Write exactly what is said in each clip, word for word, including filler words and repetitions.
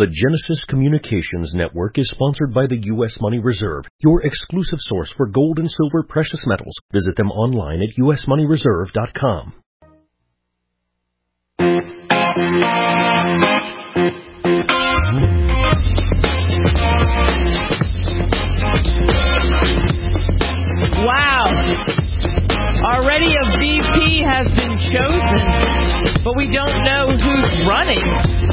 The Genesis Communications Network is sponsored by the U S Money Reserve, your exclusive source for gold and silver precious metals. Visit them online at u s money reserve dot com. Wow. Already a V P has been chosen, but we don't know who's running,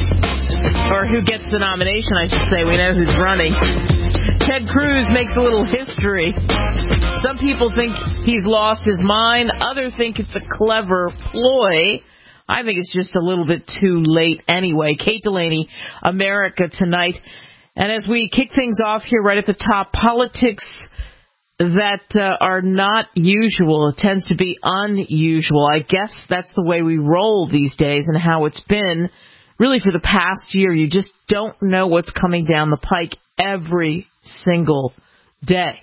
or who gets the nomination, I should say. We know who's running. Ted Cruz makes a little history. Some people think he's lost his mind. Others think it's a clever ploy. I think it's just a little bit too late anyway. Kate Delaney, America Tonight. And as we kick things off here right at the top, politics that uh, are not usual. It tends to be unusual. I guess that's the way we roll these days and how it's been really for the past year. You just don't know what's coming down the pike every single day.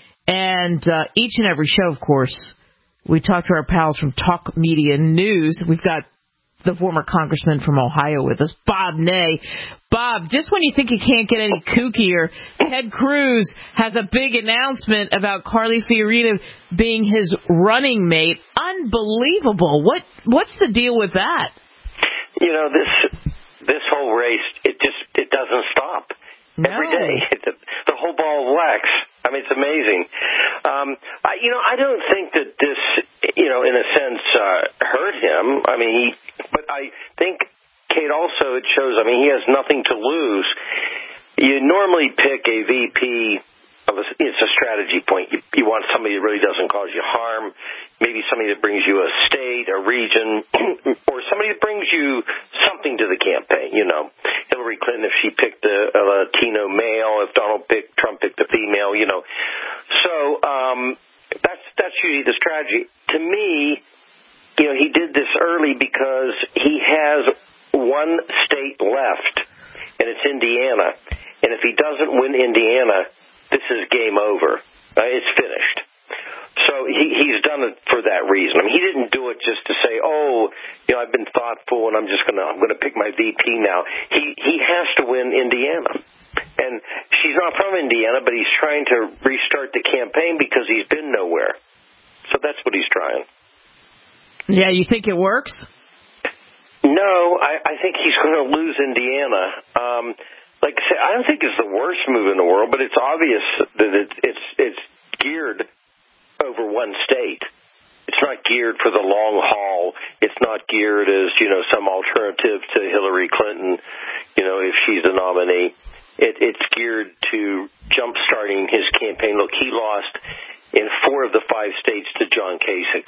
And uh, each and every show, of course, we talk to our pals from Talk Media News. We've got the former congressman from Ohio with us, Bob Ney. Bob, just when you think you can't get any kookier, Ted Cruz has a big announcement about Carly Fiorina being his running mate. Unbelievable. What What's the deal with that? You know, this this whole race, it just it doesn't stop. No. Every day, the, the whole ball of wax. I mean, it's amazing. Um, I, you know, I don't think that this, you know, in a sense, uh, hurt him. I mean, he, but I think, Kate, also it shows, I mean, he has nothing to lose. You normally pick a V P of a, it's a strategy point. You, you want somebody that really doesn't cause you harm, maybe somebody that brings you a state, a region, or somebody that brings you something to the campaign, you know. Hillary Clinton, if she picked a, a Latino male, if Donald picked, Trump picked a female, you know. So um, that's that's usually the strategy. To me, you know, he did this early because he has one state left, and it's Indiana. And if he doesn't win Indiana, this is game over. Uh, it's finished. So he, he's done it for that reason. I mean, he didn't do it just to say, "Oh, you know, I've been thoughtful, and I'm just gonna I'm gonna pick my V P now." He he has to win Indiana, and she's not from Indiana, but he's trying to restart the campaign because he's been nowhere. So that's what he's trying. Yeah, you think it works? No, I, I think he's going to lose Indiana. Um, like I said, I don't think it's the worst move in the world, but it's obvious that it, it's it's geared over one state. It's not geared for the long haul. It's not geared as, you know, some alternative to Hillary Clinton, you know, if she's the nominee. It, it's geared to jump-starting his campaign. Look, he lost in four of the five states to John Kasich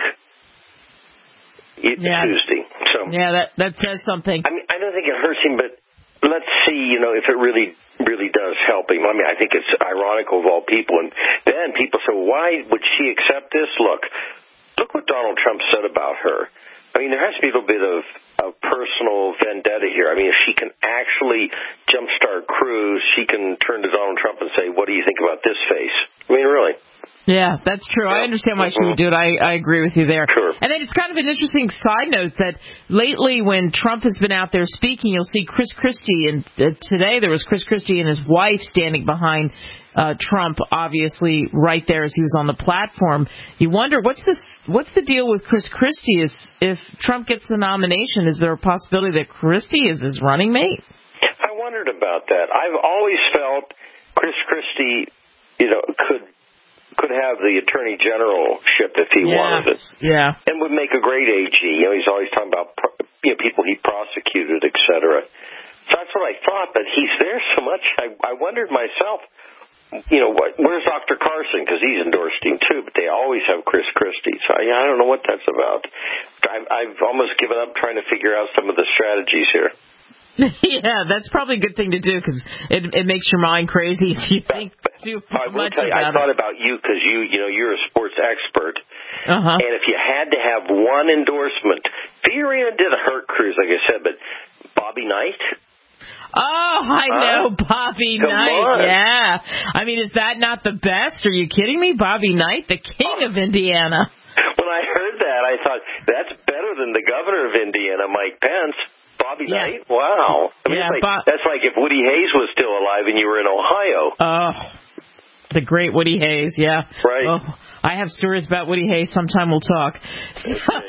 yeah. Tuesday. So yeah, that that says something. I mean, I don't think it hurts him, but let's see, you know, if it really, really does help him. I mean, I think it's ironical of all people. And then people say, why would she accept this? Look, look what Donald Trump said about her. I mean, there has to be a little bit of, of personal vendetta here. I mean, if she can actually jumpstart Cruz, she can turn to Donald Trump and say, what do you think about this face? I mean, really. Yeah, that's true. Yeah. I understand why Mm-hmm. she would do it. I, I agree with you there. Sure. And then it's kind of an interesting side note that lately when Trump has been out there speaking, you'll see Chris Christie, and uh, today there was Chris Christie and his wife standing behind uh, Trump, obviously right there as he was on the platform. You wonder, what's this? What's the deal with Chris Christie? Is if Trump gets the nomination, is there a possibility that Christie is his running mate? I wondered about that. I've always felt Chris Christie, you know, could could have the attorney generalship if he yes. wanted it. Yeah. And would make a great A G. You know, he's always talking about, you know, people he prosecuted, et cetera. So that's what I thought, but he's there so much. I, I wondered myself, you know, what, where's Doctor Carson? Because he's endorsed him too, but they always have Chris Christie. So I, I don't know what that's about. I've, I've almost given up trying to figure out some of the strategies here. Yeah, that's probably a good thing to do because it, it makes your mind crazy if you think too I will much tell you, about I thought it. about you because you, you know, you're a sports expert. Uh-huh. And if you had to have one endorsement, Fiorina didn't hurt Cruz, like I said, but Bobby Knight. Oh, I huh? know, Bobby Come Knight. on. Yeah. I mean, is that not the best? Are you kidding me? Bobby Knight, the king oh. of Indiana. When I heard that, I thought, that's better than the governor of Indiana, Mike Pence. Bobby yeah. Knight? Wow. I mean, yeah, like, Bob- that's like if Woody Hayes was still alive and you were in Ohio. Oh, the great Woody Hayes, yeah. Right. Oh, I have stories about Woody Hayes. Sometime we'll talk. So,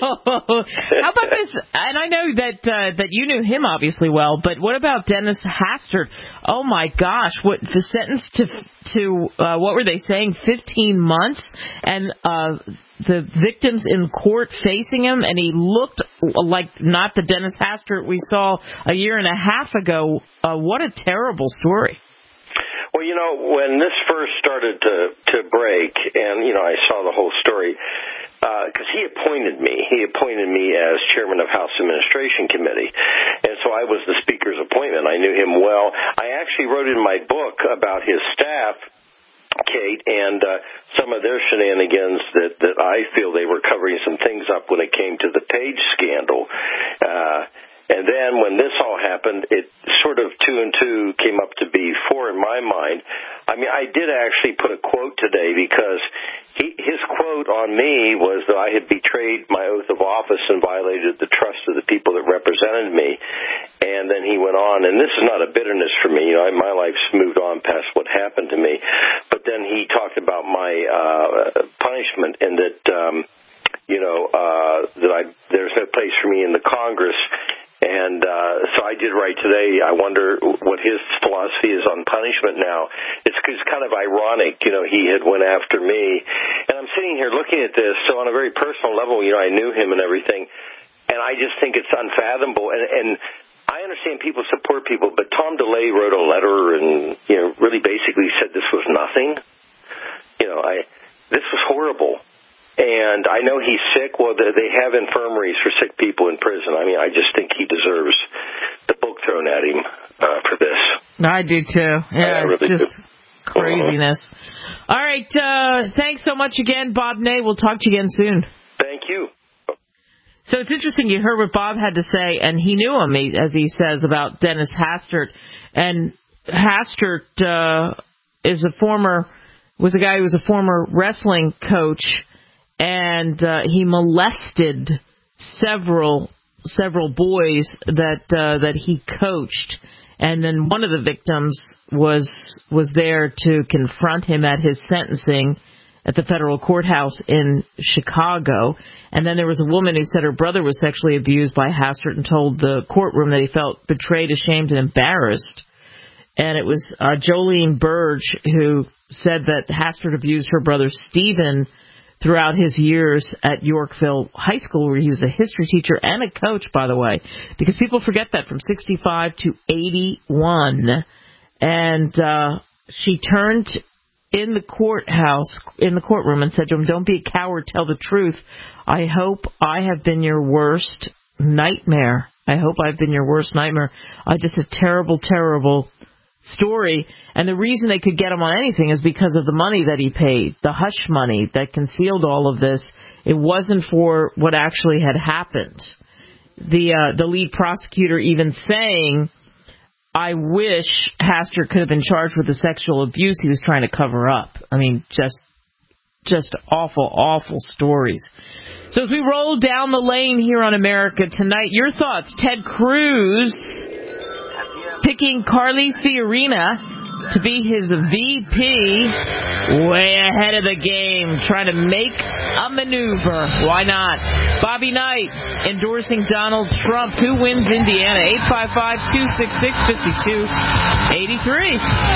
how about this? And I know that uh, that you knew him obviously well, but what about Dennis Hastert? Oh my gosh, what the sentence to to uh, what were they saying? Fifteen months, and uh, the victims in court facing him, and he looked like not the Dennis Hastert we saw a year and a half ago. Uh, what a terrible story. Well, you know, when this first started to to break, and, you know, I saw the whole story, because uh, he appointed me. He appointed me as chairman of House Administration Committee. And so I was the Speaker's appointment. I knew him well. I actually wrote in my book about his staff, Kate, and uh, some of their shenanigans that, that I feel they were covering some things up when it came to the Page scandal. Uh And then when this all happened, it sort of two and two came up to be four in my mind. I mean, I did actually put a quote today because he, his quote on me was that I had betrayed my oath of office and violated the trust of the people that represented me. And then he went on, and this is not a bitterness for me. You know, my life's moved on past what happened to me. But then he talked about my uh, punishment and that, um, you know, uh, that I there's no place for me in the Congress. And uh, so I did write today, I wonder what his philosophy is on punishment now. It's, it's kind of ironic, you know, he had went after me. And I'm sitting here looking at this, so on a very personal level, you know, I knew him and everything. And I just think it's unfathomable. And, and I understand people support people, but Tom DeLay wrote a letter and, you know, really basically said this was nothing. You know, I this was horrible. And I know he's sick. Well, they have infirmaries for sick people in prison. I mean, I just think he deserves the book thrown at him uh, for this. I do, too. Yeah, really it's just do. craziness. Uh-huh. All right. Uh, thanks so much again, Bob Ney. We'll talk to you again soon. Thank you. So it's interesting. You heard what Bob had to say, and he knew him, as he says, about Dennis Hastert. And Hastert uh, is a former, was a guy who was a former wrestling coach. And uh, he molested several several boys that uh, that he coached, and then one of the victims was was there to confront him at his sentencing at the federal courthouse in Chicago. And then there was a woman who said her brother was sexually abused by Hastert and told the courtroom that he felt betrayed, ashamed, and embarrassed. And it was uh, Jolene Burge who said that Hastert abused her brother Stephen throughout his years at Yorkville High School, where he was a history teacher and a coach, by the way, because people forget that, from sixty-five to eighty-one. And uh, she turned in the courthouse, in the courtroom, and said to him, "Don't be a coward, tell the truth. I hope I have been your worst nightmare. I hope I've been your worst nightmare." Uh, just a terrible, terrible story. And the reason they could get him on anything is because of the money that he paid, the hush money that concealed all of this. It wasn't for what actually had happened. The uh, the lead prosecutor even saying, "I wish Hastert could have been charged with the sexual abuse he was trying to cover up." I mean, just just awful, awful stories. So as we roll down the lane here on America Tonight, your thoughts. Ted Cruz picking Carly Fiorina to be his V P, way ahead of the game, trying to make a maneuver. Why not? Bobby Knight endorsing Donald Trump. Who wins Indiana? eight five five, two six six, five two eight three.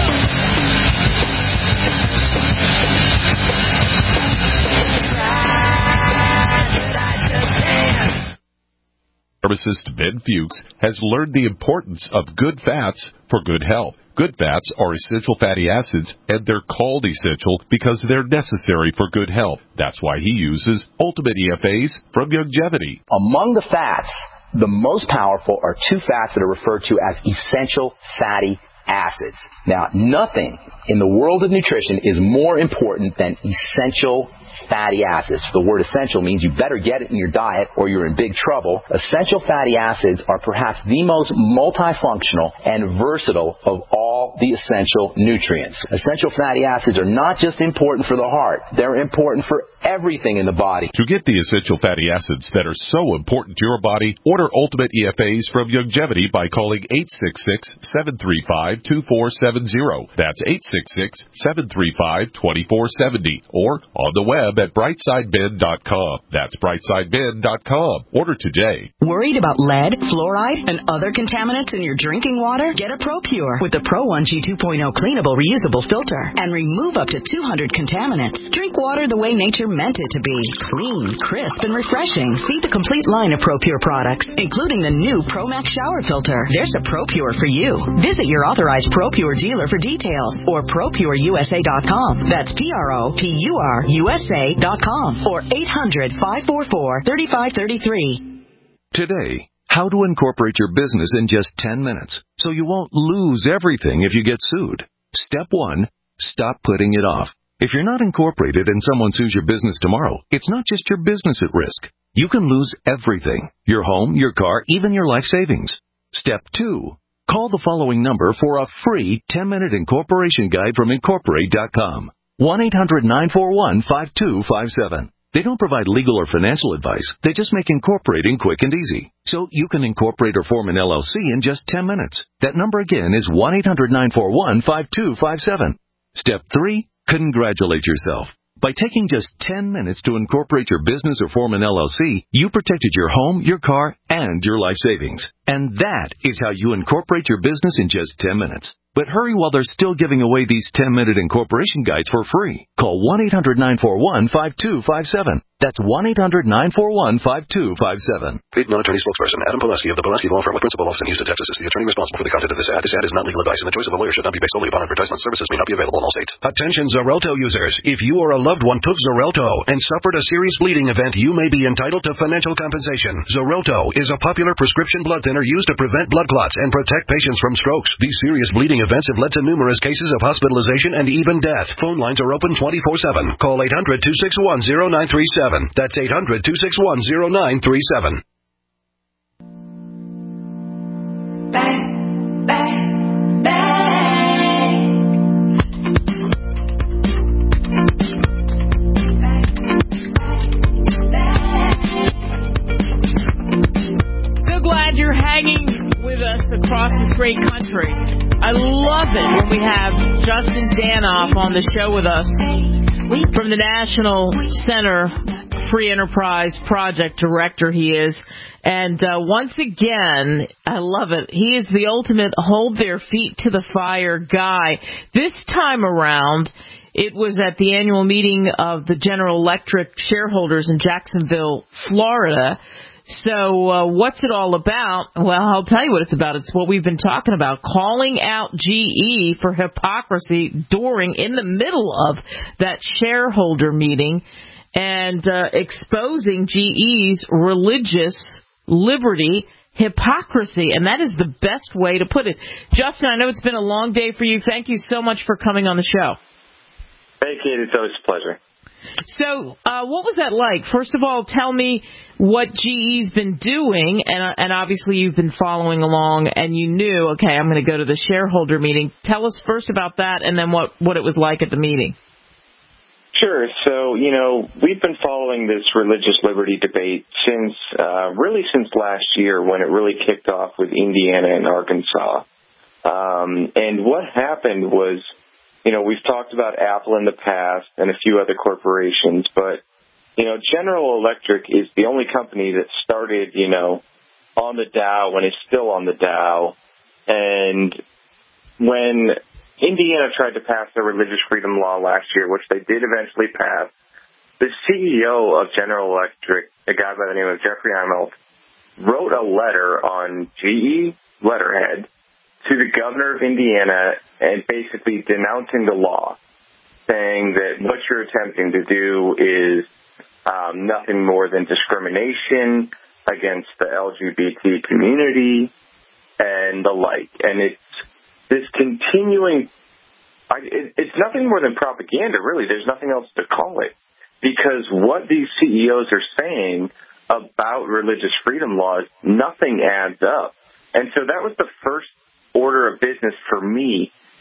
Pharmacist Ben Fuchs has learned the importance of good fats for good health. Good fats are essential fatty acids, and they're called essential because they're necessary for good health. That's why he uses Ultimate E F As from Youngevity. Among the fats, the most powerful are two fats that are referred to as essential fatty acids. Now, nothing in the world of nutrition is more important than essential fatty acids. The word essential means you better get it in your diet or you're in big trouble. Essential fatty acids are perhaps the most multifunctional and versatile of all all the essential nutrients. Essential fatty acids are not just important for the heart. They're important for everything in the body. To get the essential fatty acids that are so important to your body, order Ultimate E F As from Youngevity by calling eight six six, seven three five, two four seven zero. That's eight six six, seven three five, two four seven zero. Or on the web at brightside ben dot com. That's brightside ben dot com. Order today. Worried about lead, fluoride, and other contaminants in your drinking water? Get a ProPure with the Pro one G two point oh cleanable reusable filter and remove up to two hundred contaminants. Drink water the way nature meant it to be. Clean, crisp, and refreshing. See the complete line of ProPure products, including the new ProMax shower filter. There's a ProPure for you. Visit your authorized ProPure dealer for details or pro pure u s a dot com. That's P R O P U R U S A dot com or eight hundred, five four four, three five three three. Today, how to incorporate your business in just ten minutes so you won't lose everything if you get sued. Step one, stop putting it off. If you're not incorporated and someone sues your business tomorrow, it's not just your business at risk. You can lose everything: your home, your car, even your life savings. Step two, call the following number for a free ten-minute incorporation guide from incorporate dot com. one eight hundred, nine four one, five two five seven. They don't provide legal or financial advice. They just make incorporating quick and easy. So you can incorporate or form an L L C in just ten minutes. That number again is one eight hundred, nine four one, five two five seven. Step three, congratulate yourself. By taking just ten minutes to incorporate your business or form an L L C, you protected your home, your car, and your life savings. And that is how you incorporate your business in just ten minutes. But hurry while they're still giving away these ten-minute incorporation guides for free. Call one eight hundred, nine four one, five two five seven. That's one eight hundred, nine four one, five two five seven. Paid non-attorney spokesperson Adam Pileski of the Pileski Law Firm with principal office in Houston, Texas is the attorney responsible for the content of this ad. This ad is not legal advice, and the choice of a lawyer should not be based solely upon advertisement. Services may not be available in all states. Attention Xarelto users. If you or a loved one took Xarelto and suffered a serious bleeding event, you may be entitled to financial compensation. Xarelto is a popular prescription blood thinner used to prevent blood clots and protect patients from strokes. These serious bleeding events have led to numerous cases of hospitalization and even death. Phone lines are open twenty-four seven. Call eight hundred, two six one, zero nine three seven. That's eight hundred, two six one, zero nine three seven. Bang, bang, bang. So glad you're hanging with us across this great country. I love it when we have Justin Danhoff on the show with us from the National Center Free Enterprise Project Director he is. And uh, once again, I love it. He is the ultimate hold their feet to the fire guy. This time around, it was at the annual meeting of the General Electric shareholders in Jacksonville, Florida. So uh, what's it all about? Well, I'll tell you what it's about. It's what we've been talking about, calling out G E for hypocrisy during, in the middle of that shareholder meeting, and uh, exposing G E's religious liberty hypocrisy. And that is the best way to put it. Justin, I know it's been a long day for you. Thank you so much for coming on the show. Hey, Kate, it's always a pleasure. So uh, what was that like? First of all, tell me what G E's been doing, and, and obviously you've been following along, and you knew, okay, I'm going to go to the shareholder meeting. Tell us first about that, and then what, what it was like at the meeting. Sure. So, you know, we've been following this religious liberty debate since, uh, really since last year when it really kicked off with Indiana and Arkansas. Um, and what happened was, you know, we've talked about Apple in the past and a few other corporations, but, you know, General Electric is the only company that started, you know, on the Dow when it's still on the Dow. And when Indiana tried to pass their religious freedom law last year, which they did eventually pass, the C E O of General Electric, a guy by the name of Jeffrey Immelt, wrote a letter on G E letterhead to the governor of Indiana and basically denouncing the law, saying that what you're attempting to do is um, nothing more than discrimination against the L G B T community and the like. And it's this continuing, I, it, it's nothing more than propaganda, really. There's nothing else to call it. Because what these C E Os are saying about religious freedom laws, nothing adds up. And so that was the first order of business for me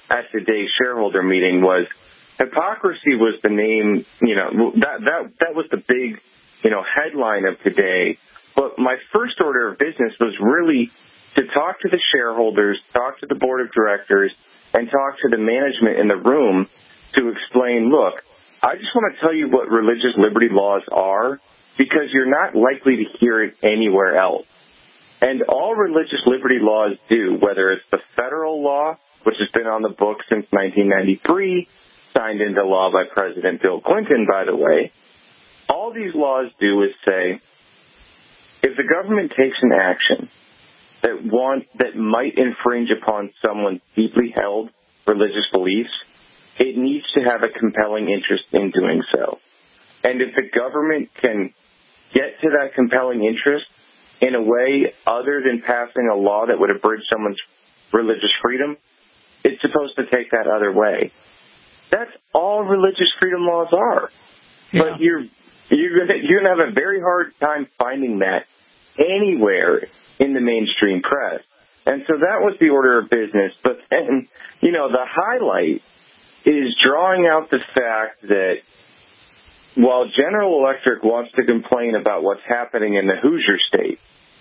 at today's shareholder meeting was hypocrisy was the name, you know, that, that, that was the big, you know, headline of today. But my first order of business was really to talk to the shareholders, talk to the board of directors, and talk to the management in the room to explain, look, I just want to tell you what religious liberty laws are because you're not likely to hear it anywhere else. And all religious liberty laws do, whether it's the federal law, which has been on the books since nineteen ninety-three, signed into law by President Bill Clinton, by the way, all these laws do is say, if the government takes an action that want, that might infringe upon someone's deeply held religious beliefs, it needs to have a compelling interest in doing so. And if the government can get to that compelling interest in a way other than passing a law that would abridge someone's religious freedom, it's supposed to take that other way. That's all religious freedom laws are. Yeah. But you're you're gonna you're gonna have a very hard time finding that anywhere in the mainstream press. And so that was the order of business. But then, you know, the highlight is drawing out the fact that while General Electric wants to complain about what's happening in the Hoosier state,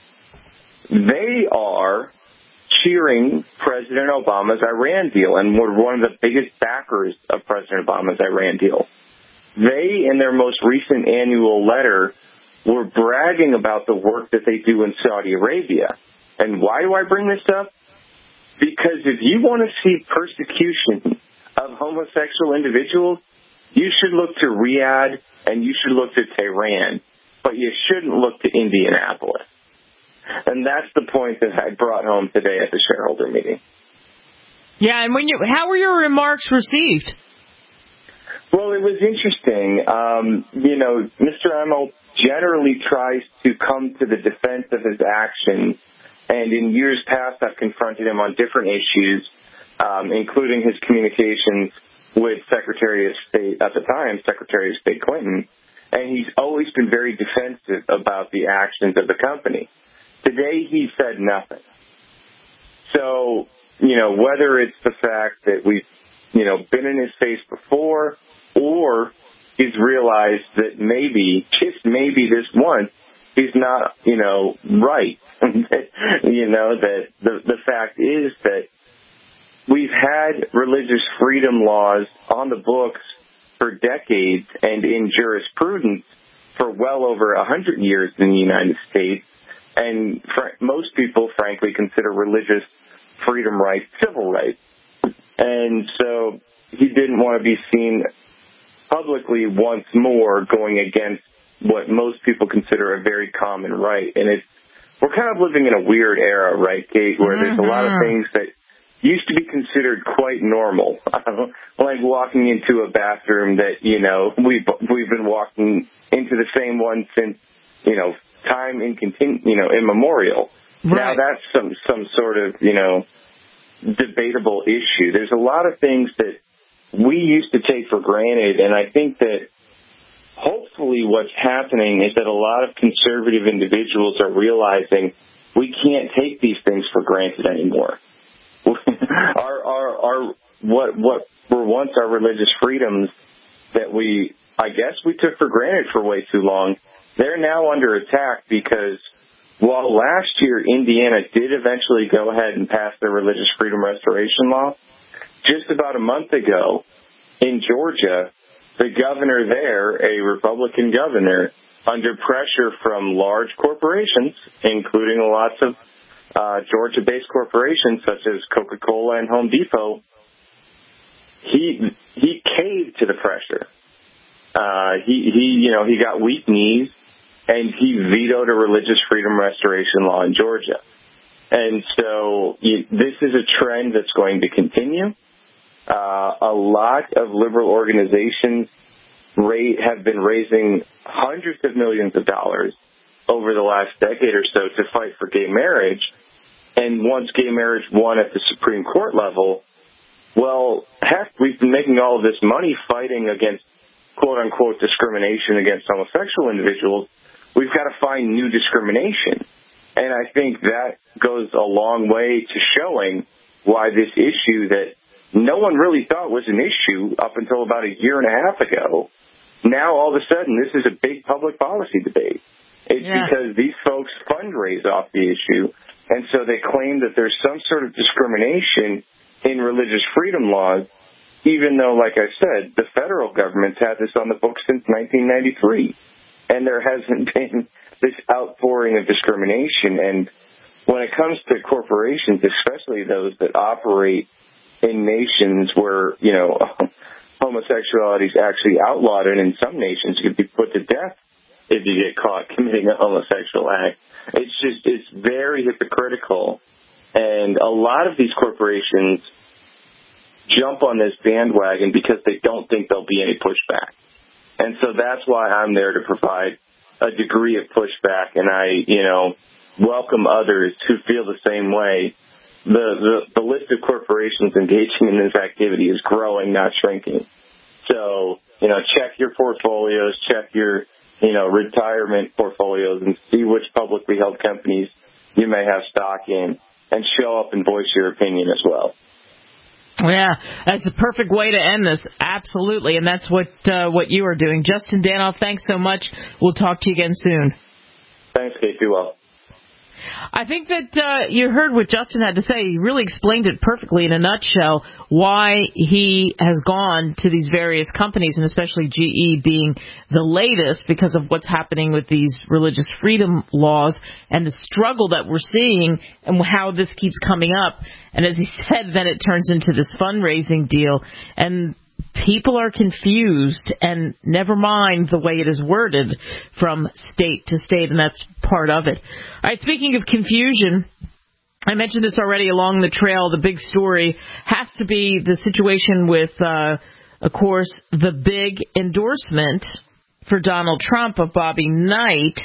they are cheering President Obama's Iran deal and were one of the biggest backers of President Obama's Iran deal. They, in their most recent annual letter, were bragging about the work that they do in Saudi Arabia. And why do I bring this up? Because if you want to see persecution of homosexual individuals, you should look to Riyadh and you should look to Tehran, but you shouldn't look to Indianapolis. And that's the point that I brought home today at the shareholder meeting. Yeah, and when you, how were your remarks received? Well, it was interesting. Um, you know, Mister Emel generally tries to come to the defense of his actions, and in years past I've confronted him on different issues, um, including his communications with Secretary of State, at the time, Secretary of State Clinton, and he's always been very defensive about the actions of the company. Today, he said nothing. So, you know, whether it's the fact that we've, you know, been in his face before, or he's realized that maybe, just maybe this once, he's not, you know, right. You know, that the, the fact is that we've had religious freedom laws on the books for decades and in jurisprudence for well over a hundred years in the United States. And fr- most people, frankly, consider religious freedom rights civil rights. And so he didn't want to be seen publicly once more going against what most people consider a very common right. And it's, we're kind of living in a weird era, right, Kate, where there's a lot of things that used to be considered quite normal, like walking into a bathroom that, you know, we've, we've been walking into the same one since, you know, time in continu- you know, immemorial. Right. Now that's some, some sort of, you know, debatable issue. There's a lot of things that we used to take for granted, and I think that hopefully what's happening is that a lot of conservative individuals are realizing we can't take these things for granted anymore. our, our, our, what, what were once our religious freedoms that we, I guess we took for granted for way too long, they're now under attack because while last year Indiana did eventually go ahead and pass their religious freedom restoration law, just about a month ago in Georgia, the governor there, a Republican governor, under pressure from large corporations, including lots of uh, Georgia-based corporations such as Coca-Cola and Home Depot, he he caved to the pressure. Uh, he he you know he got weak knees, and he vetoed a religious freedom restoration law in Georgia. And so you, this is a trend that's going to continue. Uh, a lot of liberal organizations rate, have been raising hundreds of millions of dollars over the last decade or so to fight for gay marriage. And once gay marriage won at the Supreme Court level, well, heck, we've been making all of this money fighting against quote-unquote discrimination against homosexual individuals. We've got to find new discrimination. And I think that goes a long way to showing why this issue that no one really thought was an issue up until about a year and a half ago. Now, all of a sudden, this is a big public policy debate. It's yeah. because these folks fundraise off the issue, and so they claim that there's some sort of discrimination in religious freedom laws, even though, like I said, the federal government's had this on the books since nineteen ninety-three, and there hasn't been this outpouring of discrimination. And when it comes to corporations, especially those that operate in nations where, you know, homosexuality is actually outlawed, and in some nations you could be put to death if you get caught committing a homosexual act. It's just, it's very hypocritical. And a lot of these corporations jump on this bandwagon because they don't think there'll be any pushback. And so that's why I'm there to provide a degree of pushback, and I, you know, welcome others who feel the same way. The, the, the list of corporations engaging in this activity is growing, not shrinking. So, you know, check your portfolios, check your, you know, retirement portfolios, and see which publicly held companies you may have stock in, and show up and voice your opinion as well. Yeah, that's a perfect way to end this. Absolutely, and that's what uh, what you are doing. Justin Danhof, thanks so much. We'll talk to you again soon. Thanks, Kate. Be well. I think that uh, you heard what Justin had to say. He really explained it perfectly in a nutshell, why he has gone to these various companies, and especially G E being the latest, because of what's happening with these religious freedom laws and the struggle that we're seeing and how this keeps coming up. And as he said, then it turns into this fundraising deal, and people are confused, and never mind the way it is worded from state to state, and that's part of it. All right, speaking of confusion, I mentioned this already along the trail. The big story has to be the situation with, uh, of course, the big endorsement for Donald Trump of Bobby Knight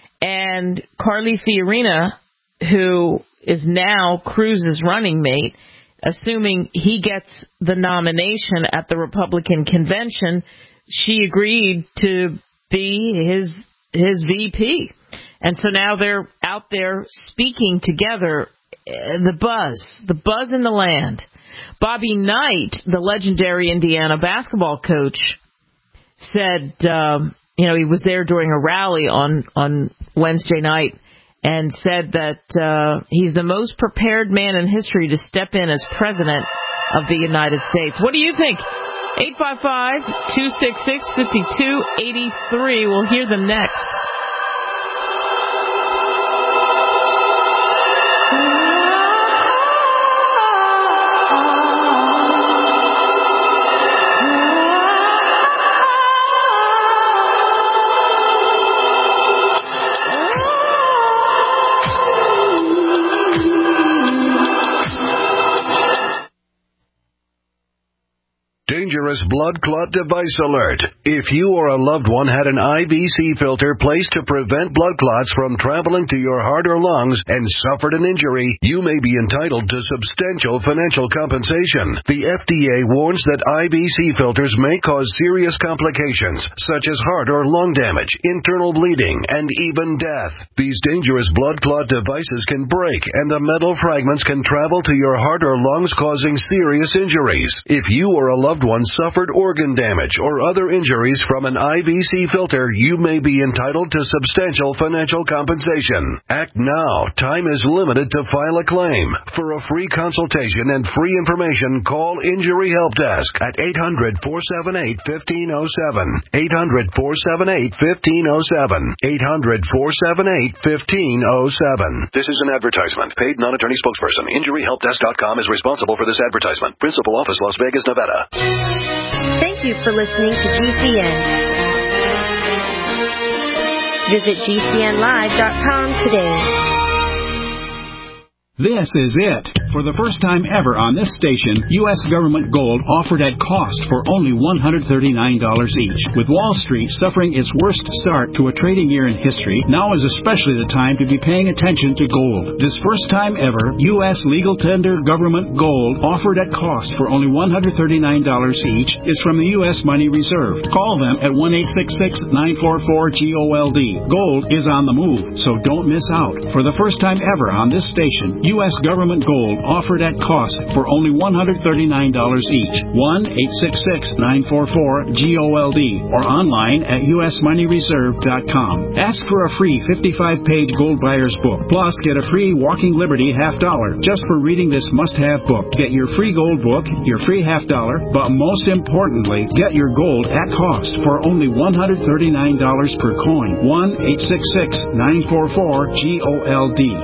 and Carly Fiorina, who is now Cruz's running mate. Assuming he gets the nomination at the Republican convention, she agreed to be his his V P. And so now they're out there speaking together. The buzz, the buzz in the land. Bobby Knight, the legendary Indiana basketball coach, said, um, you know, he was there during a rally on, on Wednesday night, and said that uh, he's the most prepared man in history to step in as president of the United States. What do you think? eight five five, two six six, five two eight three. We'll hear them next. Dangerous blood clot device alert. If you or a loved one had an I V C filter placed to prevent blood clots from traveling to your heart or lungs and suffered an injury, you may be entitled to substantial financial compensation. The F D A warns that I V C filters may cause serious complications, such as heart or lung damage, internal bleeding, and even death. These dangerous blood clot devices can break, and the metal fragments can travel to your heart or lungs, causing serious injuries. If you or a loved one suffered organ damage or other injuries from an I V C filter, you may be entitled to substantial financial compensation. Act now. Time is limited to file a claim. For a free consultation and free information, call Injury Help Desk at eight hundred, four seven eight, one five zero seven. eight hundred, four seven eight, one five zero seven. eight hundred, four seven eight, one five zero seven. This is an advertisement. Paid non-attorney spokesperson. Injury Help Desk dot com is responsible for this advertisement. Principal office, Las Vegas, Nevada. Thank you for listening to G C N. Visit G C N live dot com today. This is it. For the first time ever on this station, U S government gold offered at cost for only one hundred thirty-nine dollars each. With Wall Street suffering its worst start to a trading year in history, now is especially the time to be paying attention to gold. This first time ever, U S legal tender government gold offered at cost for only one hundred thirty-nine dollars each is from the U S Money Reserve. Call them at one eight six six, nine four four, G O L D. Gold is on the move, so don't miss out. For the first time ever on this station, U S government gold offered at cost for only one hundred thirty-nine dollars each. one eight six six, nine four four, G O L D or online at U S money reserve dot com. Ask for a free fifty-five page Gold Buyer's Book. Plus, get a free Walking Liberty half dollar just for reading this must-have book. Get your free gold book, your free half dollar, but most importantly, get your gold at cost for only one hundred thirty-nine dollars per coin. one eight six six, nine four four, G O L D.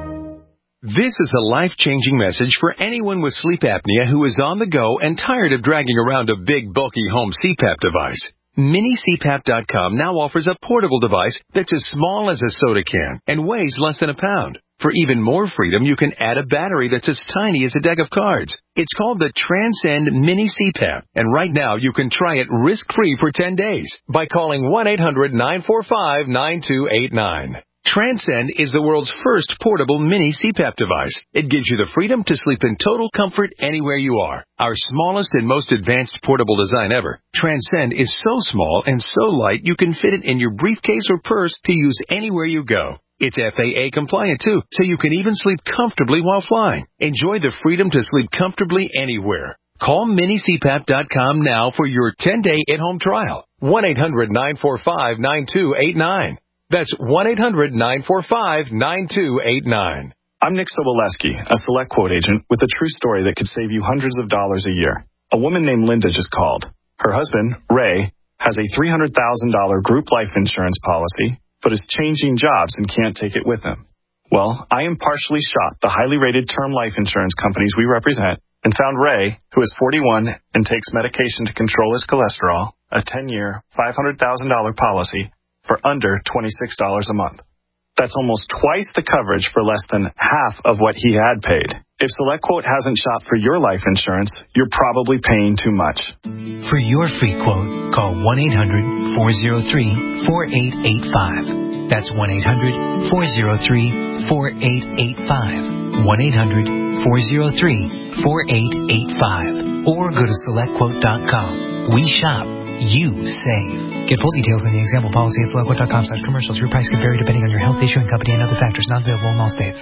This is a life-changing message for anyone with sleep apnea who is on the go and tired of dragging around a big, bulky home C PAP device. Mini C PAP dot com now offers a portable device that's as small as a soda can and weighs less than a pound. For even more freedom, you can add a battery that's as tiny as a deck of cards. It's called the Transcend Mini C PAP, and right now you can try it risk-free for ten days by calling one eight hundred, nine four five, nine two eight nine. Transcend is the world's first portable mini C PAP device. It gives you the freedom to sleep in total comfort anywhere you are. Our smallest and most advanced portable design ever, Transcend is so small and so light you can fit it in your briefcase or purse to use anywhere you go. It's F A A compliant too, so you can even sleep comfortably while flying. Enjoy the freedom to sleep comfortably anywhere. Call mini C PAP dot com now for your ten-day at-home trial. one eight hundred, nine four five, nine two eight nine. That's one eight hundred, nine four five, nine two eight nine. I'm Nick Soboleski, a Select Quote agent with a true story that could save you hundreds of dollars a year. A woman named Linda just called. Her husband, Ray, has a three hundred thousand dollars group life insurance policy, but is changing jobs and can't take it with him. Well, I impartially shot the highly rated term life insurance companies we represent and found Ray, who is forty-one and takes medication to control his cholesterol, a ten-year, five hundred thousand dollars policy for under twenty-six dollars a month. That's almost twice the coverage for less than half of what he had paid. If SelectQuote hasn't shopped for your life insurance, you're probably paying too much. For your free quote, call one eight hundred, four oh three, four eight eight five. That's one eight hundred, four oh three, four eight eight five. one eight hundred, four oh three, four eight eight five. Or go to select quote dot com. We shop. You save. Get full details in the example policy at select quote dot com slash commercials. Your price can vary depending on your health, issuing company, and other factors. Not available in all states.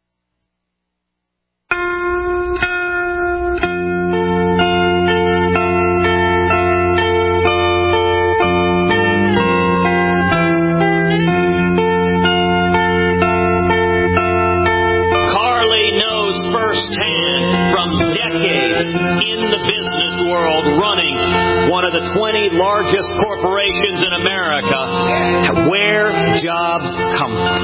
Carly knows firsthand from decades in the business world running one of the twenty largest corporations in America, where jobs come from.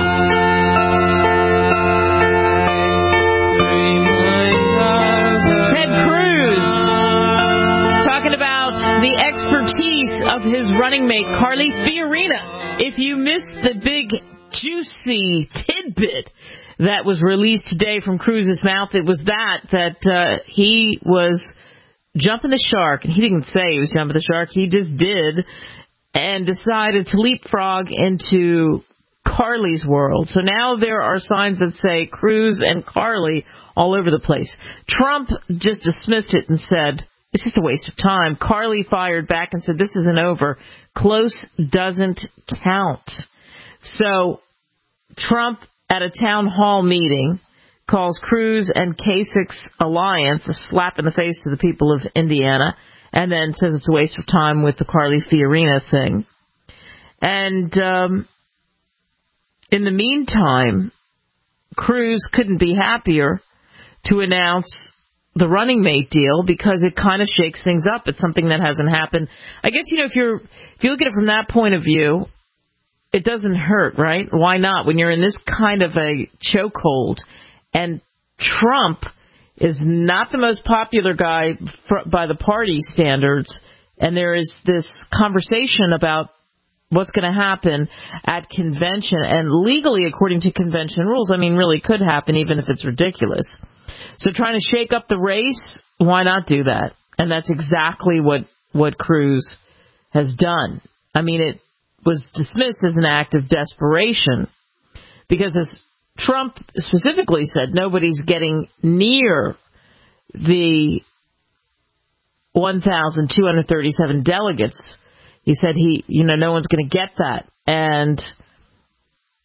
Ted Cruz talking about the expertise of his running mate, Carly Fiorina. If you missed the big, juicy tidbit that was released today from Cruz's mouth, it was that, that uh, he was jumping the shark, and he didn't say he was jumping the shark, he just did, and decided to leapfrog into Carly's world. So now there are signs that say Cruz and Carly all over the place. Trump just dismissed it and said, it's just a waste of time. Carly fired back and said, this isn't over. Close doesn't count. So Trump, at a town hall meeting, calls Cruz and Kasich's alliance a slap in the face to the people of Indiana, and then says it's a waste of time with the Carly Fiorina thing. And um, in the meantime, Cruz couldn't be happier to announce the running mate deal because it kind of shakes things up. It's something that hasn't happened. I guess, you know, if you're if you look at it from that point of view, it doesn't hurt, right? Why not? When you're in this kind of a chokehold, and Trump is not the most popular guy for, by the party standards, and there is this conversation about what's going to happen at convention, and legally, according to convention rules, I mean, really could happen even if it's ridiculous. So trying to shake up the race, why not do that? And that's exactly what, what Cruz has done. I mean, it was dismissed as an act of desperation because, as Trump specifically said, nobody's getting near the one thousand two hundred thirty-seven delegates. He said he, you know, no one's going to get that. And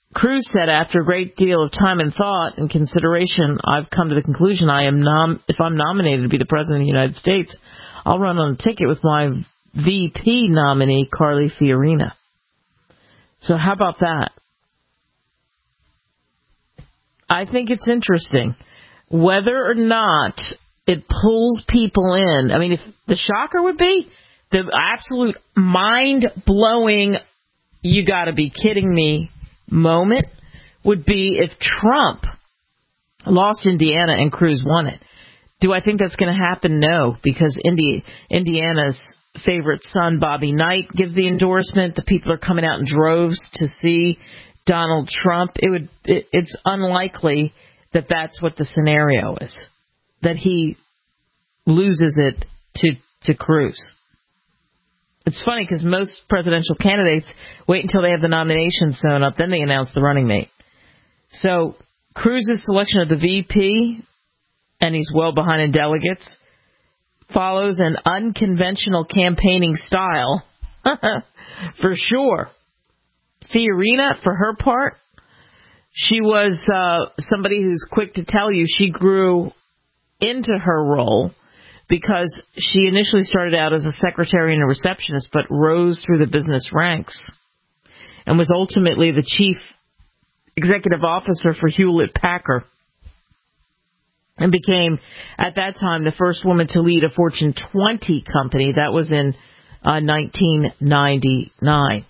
Cruz said, after a great deal of time and thought and consideration, I've come to the conclusion I am nom- if I'm nominated to be the President of the United States, I'll run on a ticket with my V P nominee, Carly Fiorina. So how about that? I think it's interesting. Whether or not it pulls people in, I mean, if the shocker would be the absolute mind-blowing, you got to be kidding me moment would be if Trump lost Indiana and Cruz won it. Do I think that's going to happen? No, because Indi- Indiana's favorite son, Bobby Knight, gives the endorsement. The people are coming out in droves to see Donald Trump. It would. It, it's unlikely that that's what the scenario is, that he loses it to to Cruz. It's funny because most presidential candidates wait until they have the nomination sewn up, then they announce the running mate. So Cruz's selection of the V P, and he's well behind in delegates, follows an unconventional campaigning style, for sure. Fiorina, for her part, she was uh, somebody who's quick to tell you she grew into her role because she initially started out as a secretary and a receptionist, but rose through the business ranks and was ultimately the chief executive officer for Hewlett-Packard and became, at that time, the first woman to lead a Fortune twenty company. That was in uh, nineteen ninety-nine.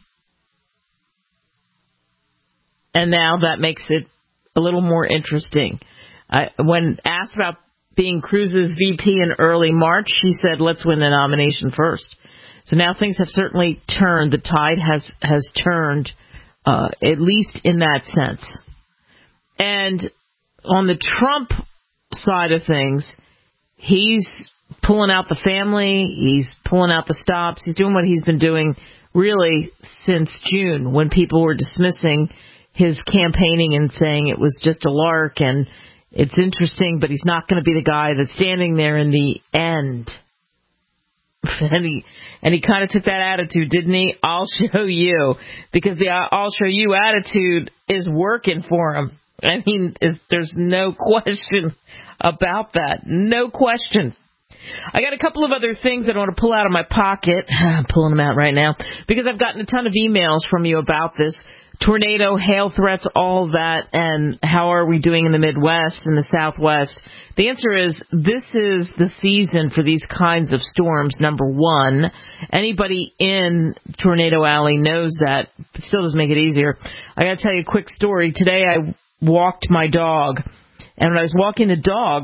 And now that makes it a little more interesting. I, when asked about being Cruz's V P in early March, she said, let's win the nomination first. So now things have certainly turned. The tide has, has turned, uh, at least in that sense. And on the Trump side of things, he's pulling out the family. He's pulling out the stops. He's doing what he's been doing really since June, when people were dismissing his campaigning and saying it was just a lark and it's interesting, but he's not going to be the guy that's standing there in the end. And he, and he kind of took that attitude, didn't he? I'll show you. Because the I'll show you attitude is working for him. I mean, is, there's no question about that. No question. I got a couple of other things that I want to pull out of my pocket. I'm pulling them out right now because I've gotten a ton of emails from you about this. Tornado, hail threats, all that, and how are we doing in the Midwest and the Southwest? The answer is this is the season for these kinds of storms, number one. Anybody in Tornado Alley knows that. It still doesn't make it easier. I got to tell you a quick story. Today I walked my dog, and when I was walking the dog,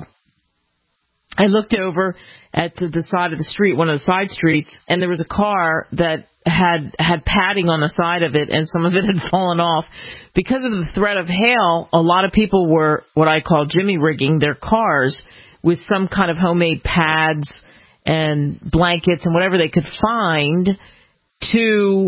I looked over at the side of the street, one of the side streets, and there was a car that had had padding on the side of it, and some of it had fallen off. Because of the threat of hail, a lot of people were what I call jimmy rigging their cars with some kind of homemade pads and blankets and whatever they could find to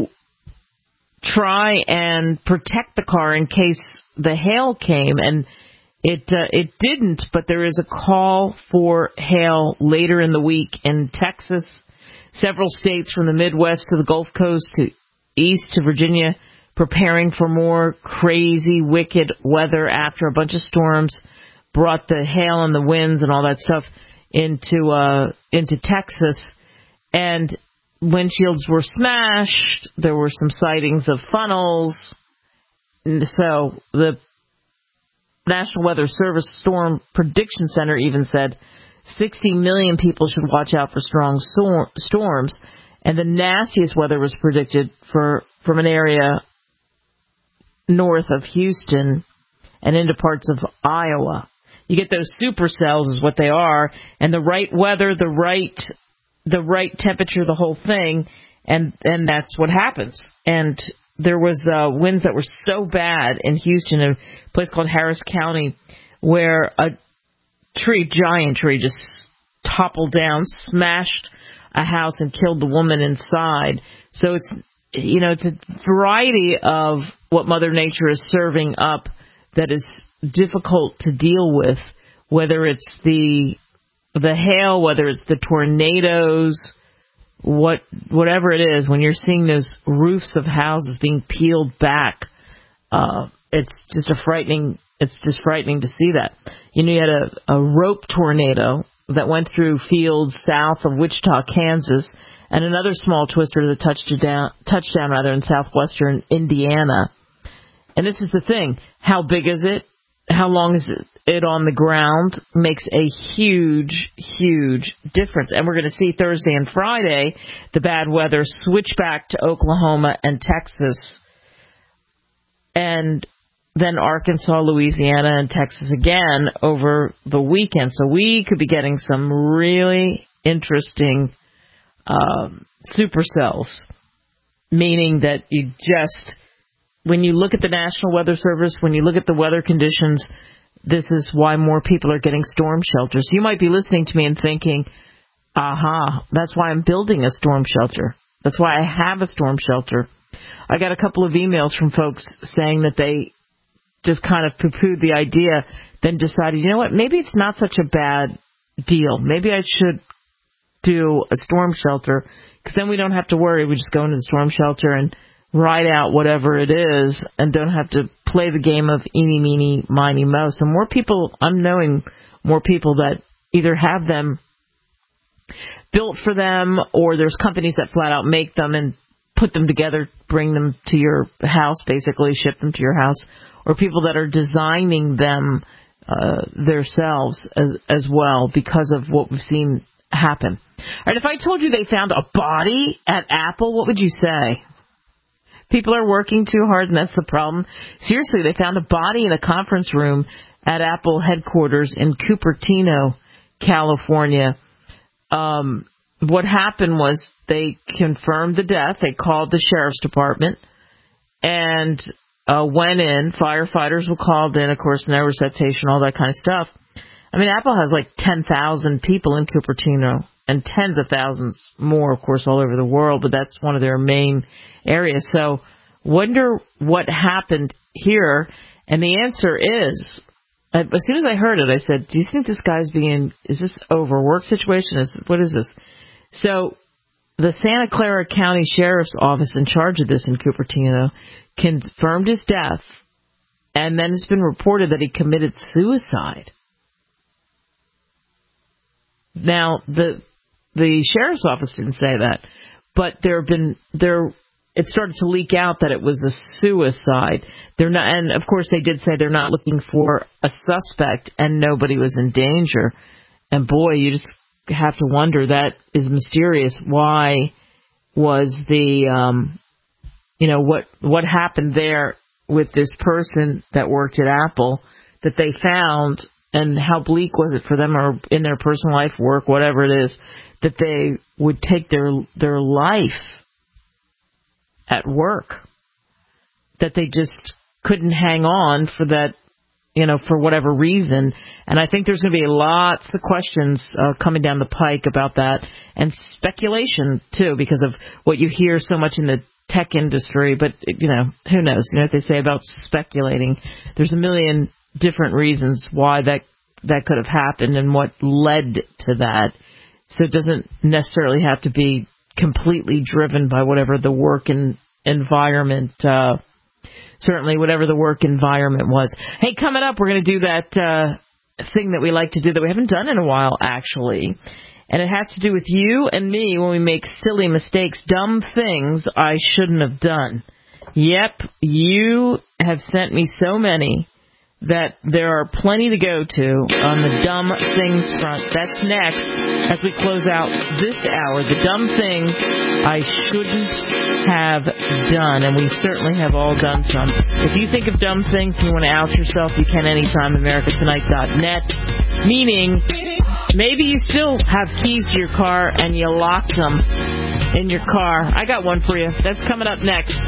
try and protect the car in case the hail came. And It uh, it didn't, but there is a call for hail later in the week in Texas. Several states from the Midwest to the Gulf Coast to east to Virginia preparing for more crazy, wicked weather after a bunch of storms brought the hail and the winds and all that stuff into uh, into Texas. And windshields were smashed. There were some sightings of funnels. And so the National Weather Service Storm Prediction Center even said sixty million people should watch out for strong stor- storms. And the nastiest weather was predicted for from an area north of Houston and into parts of Iowa. You get those supercells is what they are, and the right weather, the right the right temperature, the whole thing, and and that's what happens. And there was uh, winds that were so bad in Houston, a place called Harris County, where a tree, giant tree, just toppled down, smashed a house, and killed the woman inside. So it's, you know, it's a variety of what Mother Nature is serving up that is difficult to deal with, whether it's the the hail, whether it's the tornadoes, what whatever it is. When you're seeing those roofs of houses being peeled back, uh, it's just a frightening. It's just frightening to see that. You know, you had a, a rope tornado that went through fields south of Wichita, Kansas, and another small twister that touched down, touchdown rather in southwestern Indiana. And this is the thing: how big is it? How long is it on the ground? Makes a huge, huge difference. And we're going to see Thursday and Friday the bad weather switch back to Oklahoma and Texas, and then Arkansas, Louisiana, and Texas again over the weekend. So we could be getting some really interesting um, supercells, meaning that you just, when you look at the National Weather Service, when you look at the weather conditions, this is why more people are getting storm shelters. You might be listening to me and thinking, aha, that's why I'm building a storm shelter. That's why I have a storm shelter. I got a couple of emails from folks saying that they just kind of poo-pooed the idea, then decided, you know what, maybe it's not such a bad deal. Maybe I should do a storm shelter, because then we don't have to worry. We just go into the storm shelter and ride out whatever it is and don't have to play the game of eeny, meeny, miny, mo. So more people, I'm knowing more people that either have them built for them, or there's companies that flat out make them and put them together, bring them to your house, basically ship them to your house, or people that are designing them uh, themselves as as well because of what we've seen happen. All right, if I told you they found a body at Apple, what would you say? People are working too hard, and that's the problem. Seriously, they found a body in a conference room at Apple headquarters in Cupertino, California. Um, what happened was they confirmed the death. They called the sheriff's department and uh, went in. Firefighters were called in, of course, no resuscitation, all that kind of stuff. I mean, Apple has like ten thousand people in Cupertino and tens of thousands more, of course, all over the world, but that's one of their main areas. So wonder what happened here. And the answer is, as soon as I heard it, I said, do you think this guy's being, is this overwork situation? Is What is this? So the Santa Clara County Sheriff's Office in charge of this in Cupertino confirmed his death, and then it's been reported that he committed suicide. Now, the the sheriff's office didn't say that, but there have been there. It started to leak out that it was a suicide. They're not, and of course they did say they're not looking for a suspect, and nobody was in danger. And boy, you just have to wonder, that is mysterious. Why was the, um, you know, what what happened there with this person that worked at Apple that they found? And how bleak was it for them, or in their personal life, work, whatever it is, that they would take their their life at work, that they just couldn't hang on for that, you know, for whatever reason. And I think there's going to be lots of questions uh, coming down the pike about that, and speculation too, because of what you hear so much in the tech industry. But, you know, who knows? You know what they say about speculating. There's a million different reasons why that that could have happened and what led to that. So it doesn't necessarily have to be completely driven by whatever the work in, environment, uh, certainly whatever the work environment was. Hey, coming up, we're going to do that uh, thing that we like to do that we haven't done in a while, actually. And it has to do with you and me when we make silly mistakes, dumb things I shouldn't have done. Yep, you have sent me so many that there are plenty to go to on the dumb things front. That's next as we close out this hour. The dumb things I shouldn't have done, and we certainly have all done some. If you think of dumb things and you want to out yourself, you can anytime, America Tonight dot net. Meaning, maybe you still have keys to your car and you locked them in your car. I got one for you. That's coming up next.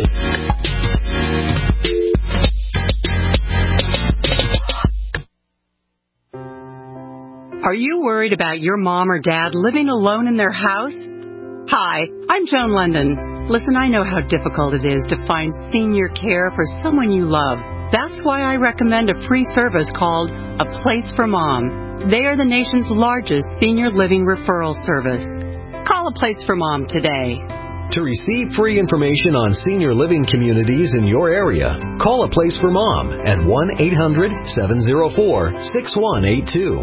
Are you worried about your mom or dad living alone in their house? Hi, I'm Joan London. Listen, I know how difficult it is to find senior care for someone you love. That's why I recommend a free service called A Place for Mom. They are the nation's largest senior living referral service. Call A Place for Mom today. To receive free information on senior living communities in your area, call A Place for Mom at one eight hundred seven oh four six one eight two.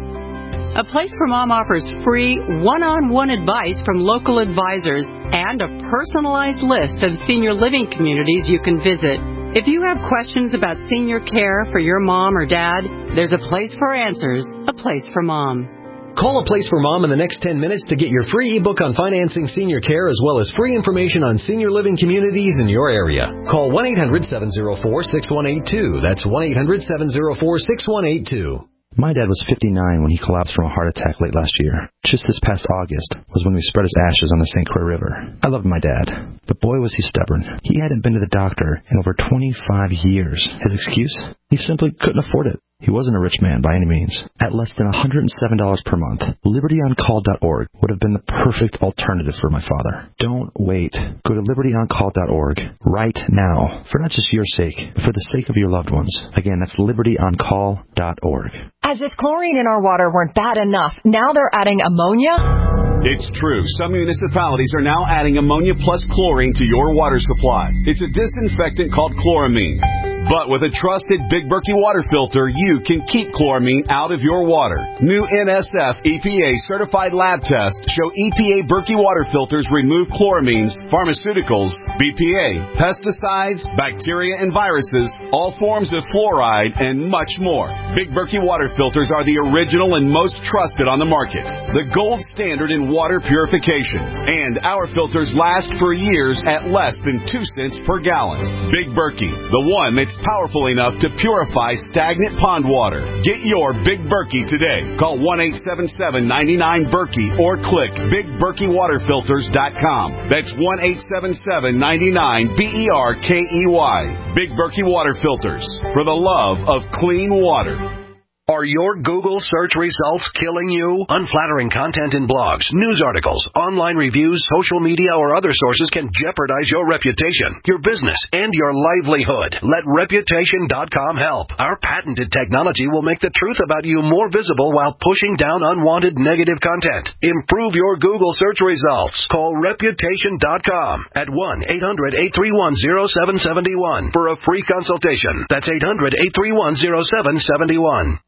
A Place for Mom offers free one-on-one advice from local advisors and a personalized list of senior living communities you can visit. If you have questions about senior care for your mom or dad, there's a place for answers, A Place for Mom. Call A Place for Mom in the next ten minutes to get your free ebook on financing senior care as well as free information on senior living communities in your area. Call one eight hundred seven oh four six one eight two. That's one eight hundred seven oh four six one eight two. My dad was fifty-nine when he collapsed from a heart attack late last year. Just this past August was when we spread his ashes on the Saint Croix River. I loved my dad, but boy was he stubborn. He hadn't been to the doctor in over twenty-five years. His excuse? He simply couldn't afford it. He wasn't a rich man by any means. At less than one hundred seven dollars per month, liberty on call dot org would have been the perfect alternative for my father. Don't wait. Go to liberty on call dot org right now, for not just your sake, but for the sake of your loved ones. Again, that's liberty on call dot org. As if chlorine in our water weren't bad enough, now they're adding ammonia? It's true. Some municipalities are now adding ammonia plus chlorine to your water supply. It's a disinfectant called chloramine. But with a trusted Big Berkey water filter, you can keep chloramine out of your water. New N S F E P A certified lab tests show E P A Berkey water filters remove chloramines, pharmaceuticals, B P A, pesticides, bacteria and viruses, all forms of fluoride, and much more. Big Berkey water filters are the original and most trusted on the market. The gold standard in water purification. And our filters last for years at less than two cents per gallon. Big Berkey, the one that's powerful enough to purify stagnant pond water. Get your Big Berkey today. Call one eight seven seven, nine nine, Berkey or click big berkey water filters dot com. That's one eight seven seven, nine nine, B E R K E Y. Big Berkey Water Filters. For the love of clean water. Are your Google search results killing you? Unflattering content in blogs, news articles, online reviews, social media, or other sources can jeopardize your reputation, your business, and your livelihood. Let reputation dot com help. Our patented technology will make the truth about you more visible while pushing down unwanted negative content. Improve your Google search results. Call reputation dot com at one eight hundred, eight three one, zero seven seven one for a free consultation. That's eight hundred, eight three one, zero seven seven one.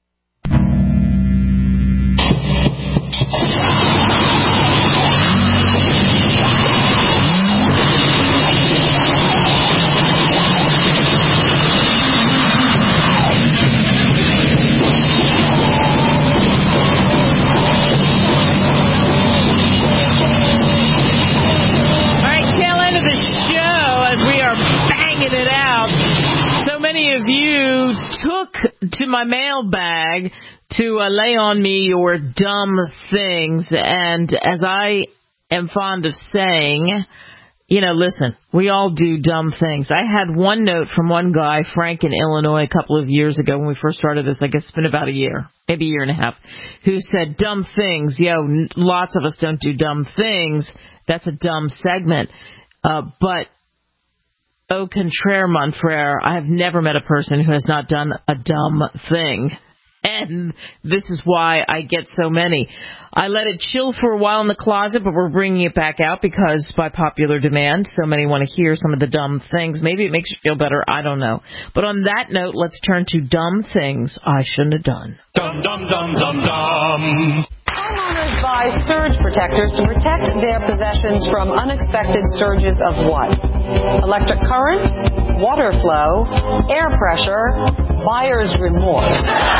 To my mailbag to uh, lay on me your dumb things. And as I am fond of saying, you know, listen, we all do dumb things. I had one note from one guy, Frank in Illinois, a couple of years ago when we first started this. I guess it's been about a year, maybe a year and a half, who said dumb things. Yo, lots of us don't do dumb things. That's a dumb segment. Uh, but au contraire, mon frère, I have never met a person who has not done a dumb thing. And this is why I get so many. I let it chill for a while in the closet, but we're bringing it back out because by popular demand, so many want to hear some of the dumb things. Maybe it makes you feel better. I don't know. But on that note, let's turn to dumb things I shouldn't have done. Dum, dum, dum, dum, dum. Homeowners buy surge protectors to protect their possessions from unexpected surges of what? Electric current, water flow, air pressure, buyer's remorse.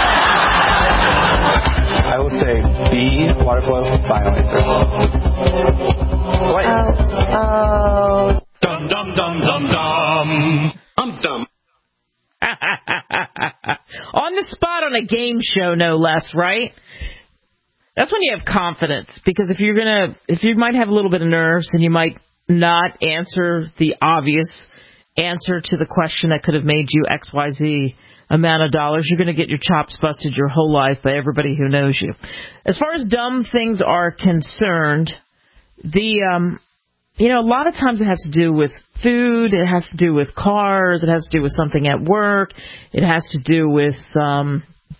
I will say B, water flow, final answer. What? Oh. Oh. Dum, dum, dum, dum, dum. I'm dumb. On the spot on a game show, no less, right? That's when you have confidence, because if you're gonna, if you might have a little bit of nerves and you might not answer the obvious answer to the question that could have made you X Y Z amount of dollars, you're going to get your chops busted your whole life by everybody who knows you. As far as dumb things are concerned, the, um, you know, a lot of times it has to do with food, it has to do with cars, it has to do with something at work, it has to do with, um,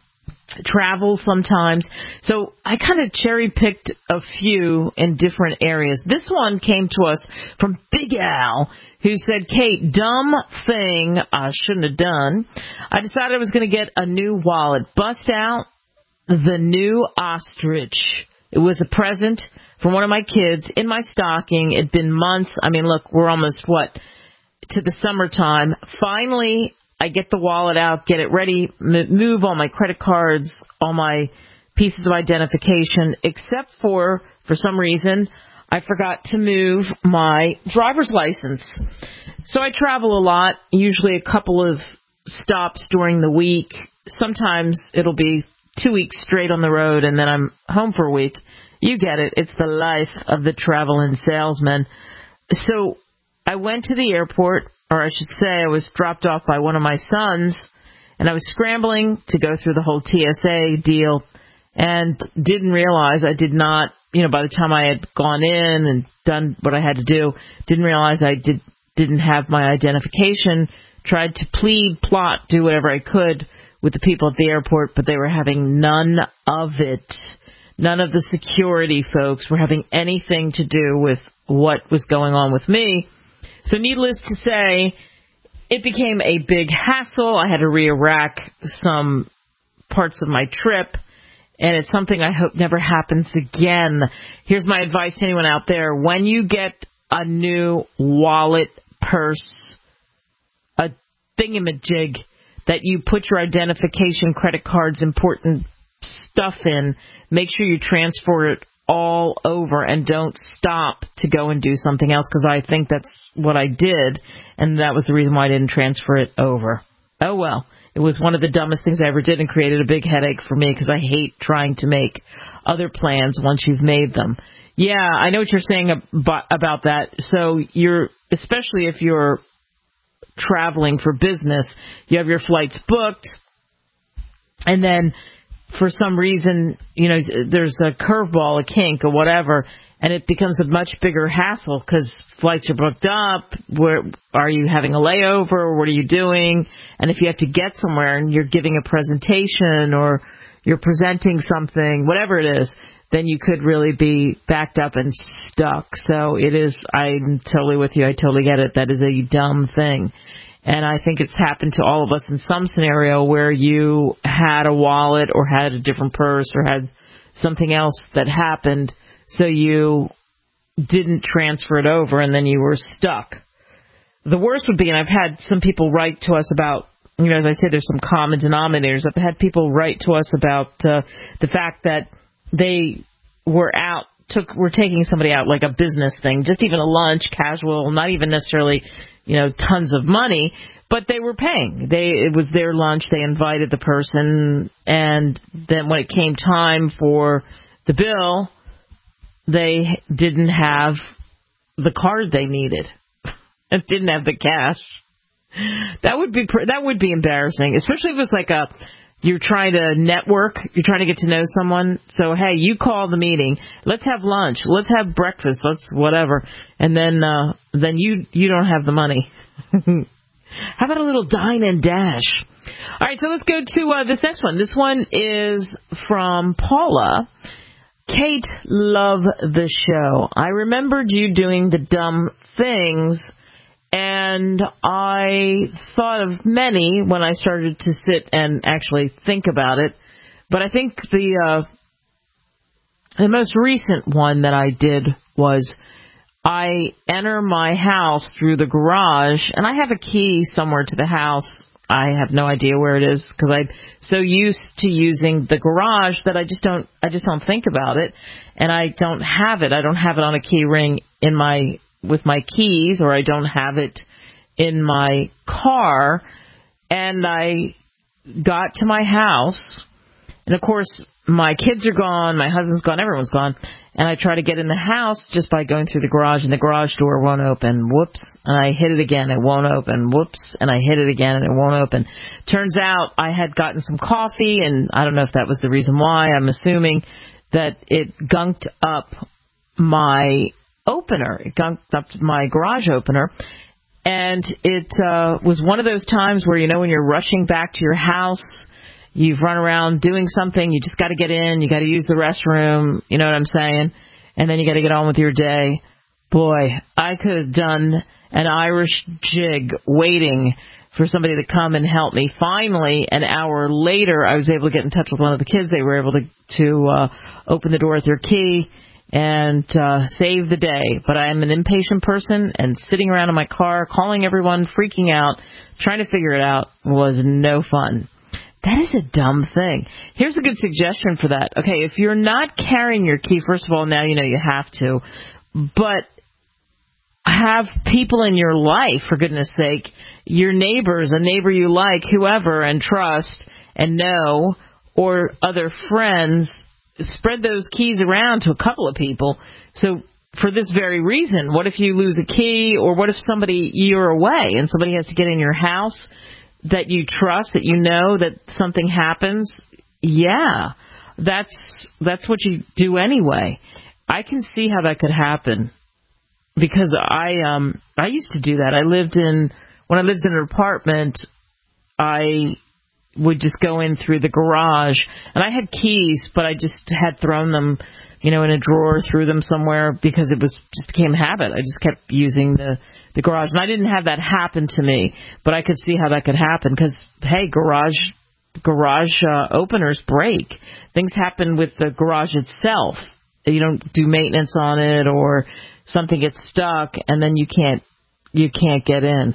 travel sometimes. So I kind of cherry-picked a few in different areas. This one came to us from Big Al, who said, Kate, dumb thing I shouldn't have done. I decided I was going to get a new wallet. Bust out the new ostrich. It was a present from one of my kids in my stocking. It'd been months. I mean, look, we're almost, what, to the summertime. Finally, I get the wallet out, get it ready, move all my credit cards, all my pieces of identification, except for, for some reason, I forgot to move my driver's license. So I travel a lot, usually a couple of stops during the week. Sometimes it'll be two weeks straight on the road, and then I'm home for a week. You get it. It's the life of the travel and salesman. So I went to the airport, or I should say I was dropped off by one of my sons, and I was scrambling to go through the whole T S A deal and didn't realize I did not, you know, by the time I had gone in and done what I had to do, didn't realize I did, didn't have my identification, tried to plead, plot, do whatever I could with the people at the airport, but they were having none of it. None of the security folks were having anything to do with what was going on with me. So needless to say, it became a big hassle. I had to re-rack some parts of my trip, and it's something I hope never happens again. Here's my advice to anyone out there. When you get a new wallet, purse, a thingamajig that you put your identification, credit cards, important stuff in, make sure you transfer it all over and don't stop to go and do something else, because I think that's what I did, and that was the reason why I didn't transfer it over. Oh, well, it was one of the dumbest things I ever did and created a big headache for me, because I hate trying to make other plans once you've made them. Yeah, I know what you're saying about, about that. So you're, especially if you're traveling for business, you have your flights booked, and then for some reason, you know, there's a curveball, a kink, or whatever, and it becomes a much bigger hassle because flights are booked up. Where are you having a layover? What are you doing? And if you have to get somewhere and you're giving a presentation or you're presenting something, whatever it is, then you could really be backed up and stuck. So it is, I'm totally with you. I totally get it. That is a dumb thing. And I think it's happened to all of us in some scenario where you had a wallet or had a different purse or had something else that happened, so you didn't transfer it over and then you were stuck. The worst would be, and I've had some people write to us about, you know, as I said, there's some common denominators. I've had people write to us about uh, the fact that they were out, took, were taking somebody out like a business thing, just even a lunch, casual, not even necessarily, you know, tons of money, but they were paying. They, it was their lunch. They invited the person, and then when it came time for the bill, they didn't have the card they needed. It didn't have the cash. That would be that would be embarrassing, especially if it was like a, you're trying to network, you're trying to get to know someone. So, hey, you call the meeting. Let's have lunch. Let's have breakfast. Let's whatever. And then uh, then you you don't have the money. How about a little dine and dash? All right, so let's go to uh, this next one. This one is from Paula. Kate, love the show. I remembered you doing the dumb things, and I thought of many when I started to sit and actually think about it. But I think the uh, the most recent one that I did was I enter my house through the garage, and I have a key somewhere to the house. I have no idea where it is because I'm so used to using the garage that I just don't I just don't think about it, and I don't have it. I don't have it on a key ring in my with my keys, or I don't have it in my car. And I got to my house, and of course my kids are gone, my husband's gone, everyone's gone, and I try to get in the house just by going through the garage, and the garage door won't open. Whoops. And I hit it again, it won't open. Whoops. And I hit it again, and it won't open. Turns out I had gotten some coffee, and I don't know if that was the reason why. I'm assuming that it gunked up my opener. It gunked up my garage opener. And it uh, was one of those times where, you know, when you're rushing back to your house, you've run around doing something, you just got to get in, you got to use the restroom, you know what I'm saying? And then you got to get on with your day. Boy, I could have done an Irish jig waiting for somebody to come and help me. Finally, an hour later, I was able to get in touch with one of the kids. They were able to, to uh, open the door with their key and uh, save the day. But I am an impatient person, and sitting around in my car, calling everyone, freaking out, trying to figure it out was no fun. That is a dumb thing. Here's a good suggestion for that. Okay, if you're not carrying your key, first of all, now you know you have to, but have people in your life, for goodness sake, your neighbors, a neighbor you like, whoever, and trust and know, or other friends, spread those keys around to a couple of people. So for this very reason, what if you lose a key, or what if somebody, you're away and somebody has to get in your house that you trust, that you know that something happens? Yeah, that's that's what you do anyway. I can see how that could happen, because I um I used to do that. I lived in when I lived in an apartment, I would just go in through the garage, and I had keys, but I just had thrown them, you know, in a drawer, threw them somewhere, because it was just became a habit. I just kept using the the garage, and I didn't have that happen to me, but I could see how that could happen, because hey, garage garage uh, openers break. Things happen with the garage itself. You don't do maintenance on it, or something gets stuck, and then you can't you can't get in.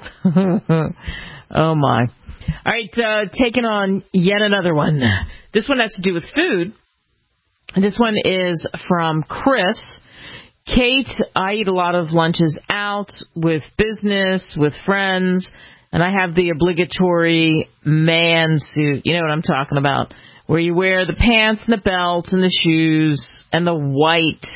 Oh my! All right, uh, taking on yet another one. This one has to do with food. This one is from Chris. Kate, I eat a lot of lunches out with business, with friends, and I have the obligatory man suit. You know what I'm talking about, where you wear the pants and the belt and the shoes and the white.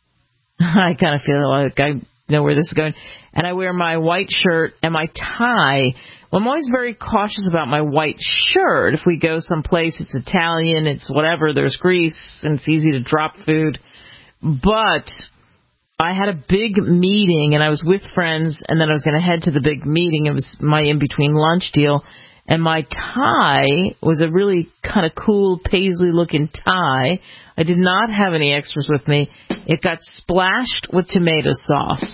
I kind of feel like I know where this is going. And I wear my white shirt and my tie. Well, I'm always very cautious about my white shirt. If we go someplace, it's Italian, it's whatever, there's grease, and it's easy to drop food. But I had a big meeting, and I was with friends, and then I was going to head to the big meeting. It was my in-between lunch deal. And my tie was a really kind of cool paisley-looking tie. I did not have any extras with me. It got splashed with tomato sauce.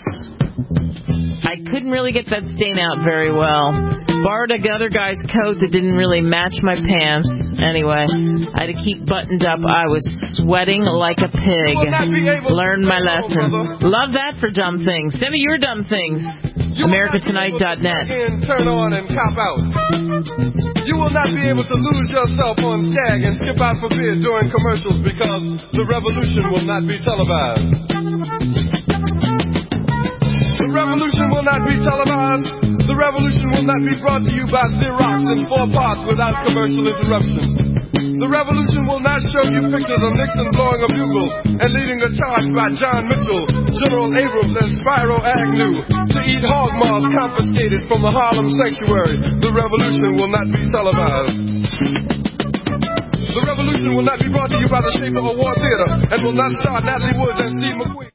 I couldn't really get that stain out very well. Borrowed a other guy's coat that didn't really match my pants. Anyway, I had to keep buttoned up. I was sweating like a pig. Learned my lesson. Love that for dumb things. Send me your dumb things. America Tonight dot net. Turn on and cop out. You will not be able to lose yourself on Skag and skip out for beer during commercials, because the revolution will not be televised. The revolution will not be televised. The revolution will not be brought to you by Xerox in four parts without commercial interruptions. The revolution will not show you pictures of Nixon blowing a bugle and leading a charge by John Mitchell, General Abrams, and Spyro Agnew to eat hog maws confiscated from the Harlem Sanctuary. The revolution will not be televised. The revolution will not be brought to you by the Schaefer Award Theater and will not star Natalie Woods and Steve McQueen.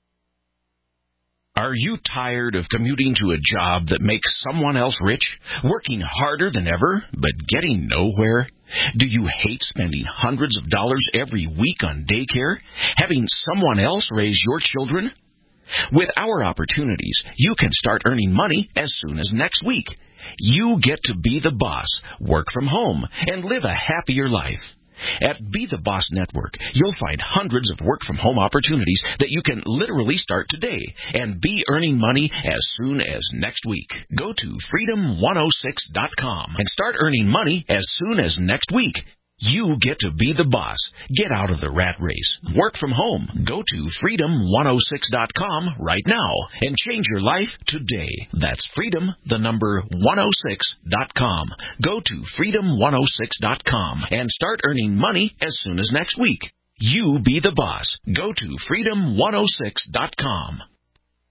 Are you tired of commuting to a job that makes someone else rich, working harder than ever, but getting nowhere? Do you hate spending hundreds of dollars every week on daycare, having someone else raise your children? With our opportunities, you can start earning money as soon as next week. You get to be the boss, work from home, and live a happier life. At Be the Boss Network, you'll find hundreds of work-from-home opportunities that you can literally start today and be earning money as soon as next week. Go to freedom one oh six dot com and start earning money as soon as next week. You get to be the boss. Get out of the rat race. Work from home. Go to freedom one oh six dot com right now and change your life today. That's freedom, the number one oh six dot com. Go to freedom one oh six dot com and start earning money as soon as next week. You be the boss. Go to freedom one oh six dot com.